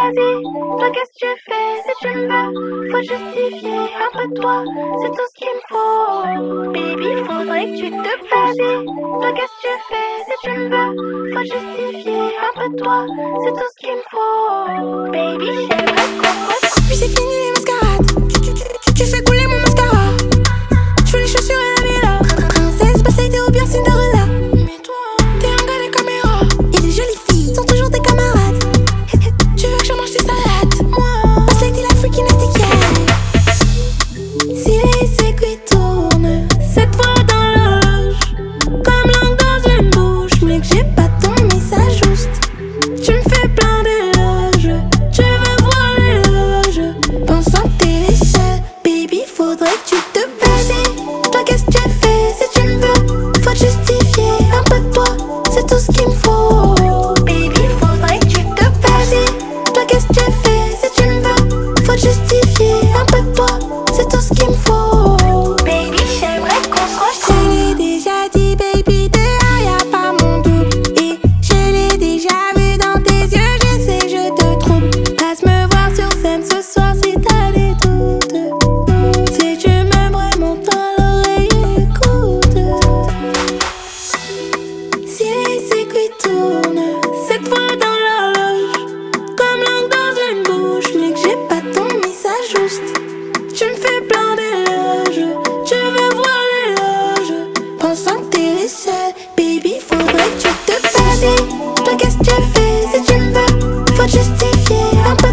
baiser. Toi qu'est-ce que tu fais si tu me veux? Faut justifier un peu de toi, c'est tout ce qu'il me faut. Baby, faudrait que tu te baises. Toi qu'est-ce que tu fais si tu me veux? Faut justifier un peu de toi, c'est tout ce qu'il me faut. Baby, j'aimerais qu'on retrouve. Puis c'est fini les mascarades. Tu fais couler mon mascara. Je veux les chaussures et la villa. Princesse, Poséidée ou bien Cinderella. Mais toi, t'es un gars des caméras. Et les jolies filles sont toujours tes camarades. Tu veux que je mange tes salades? Moi, Poséidée la freaking etiquette. Si les aiguilles tournent, cette fois dans l'horloge, comme langue dans une bouche, mais que j'ai pas ton message juste. Tu me fais plein d'éloges, tu veux voir l'éloge. Pensant que t'es les seuls, baby, faudrait que tu te baises. Toi qu'est-ce que tu fais si tu me veux? Faut te justifier un peu de toi, c'est tout ce qu'il me faut. Baby, faudrait que tu te baises. Toi qu'est-ce que tu fais si tu me veux? Faut te justifier un peu de toi, c'est tout ce qu'il me faut. Baby, j'aimerais qu'on se Je retrouve. l'ai déjà dit, baby, dehors y'a pas mon double. Et je l'ai déjà vu dans tes yeux, je sais, je te trouble. Passe me voir sur scène ce soir si t'as des doutes. Si tu m'aimes vraiment, tends l'oreille et écoute. Si les aiguilles tournent, cette fois dans l'horloge, comme langue dans une bouche, mais que j'ai pas ton message juste. Tu me fais plein d'éloges, tu veux voir l'éloge. Pensant que t'es les seuls, baby, faudrait que tu te baises. Toi qu'est-ce que tu fais si tu me veux? Faut te justifier un peu